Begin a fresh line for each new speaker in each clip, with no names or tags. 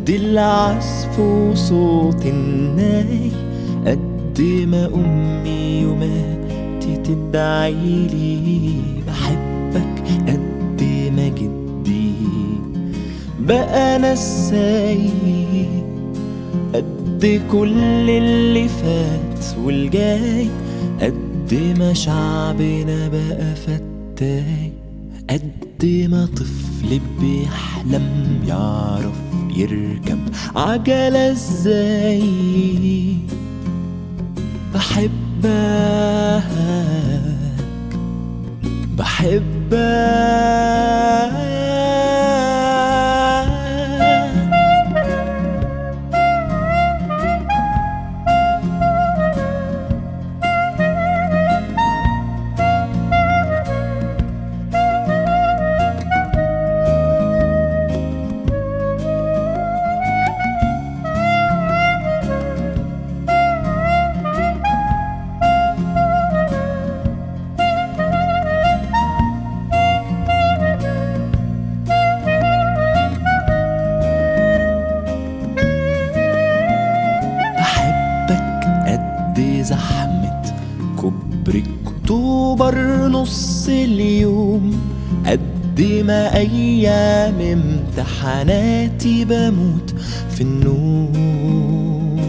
قد العزف وصوت الناي، قد ما أمي يوماتي تدعيلي بحبك، قد ما جدي بقى نساي، قد كل اللي فات والجاي، قد ما شعبنا بقى فتاي، قد ما طفل بيحلم يعرف يركب عجلة ازاي. بحبك بحبك زحمة كوبري أكتوبر نص اليوم، قد ما أيام امتحاناتي بموت في النوم،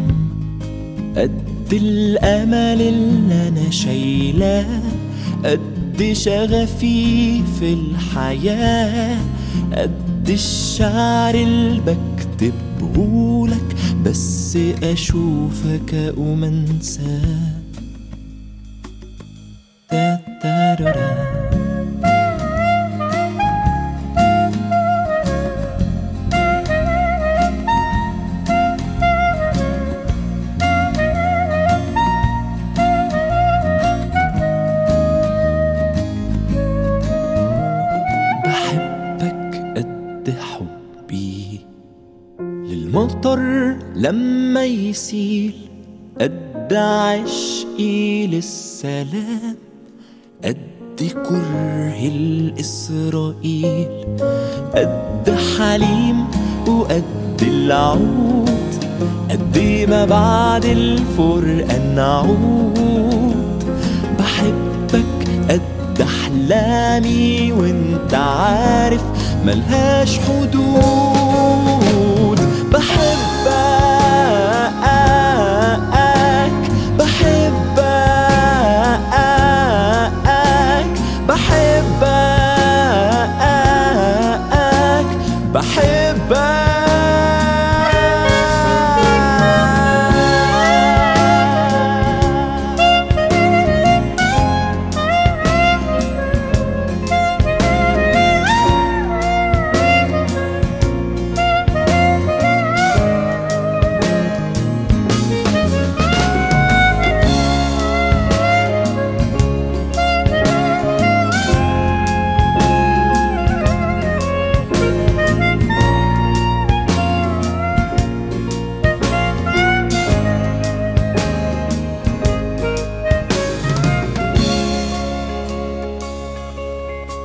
قد الأمل اللي أنا شايلاه، قد شغفي في الحياة، قد الشعر اللي بكتبهولك بس أشوفك أقوم أنساك. بحبك قد حبي للمطر لما يسيل، قد عشقي للسلام، قد كره الإسرائيل، قد حليم وقد العود، قد ما بعد الفرقة نعود. بحبك قد أحلامي وانت عارف ملهاش حدود.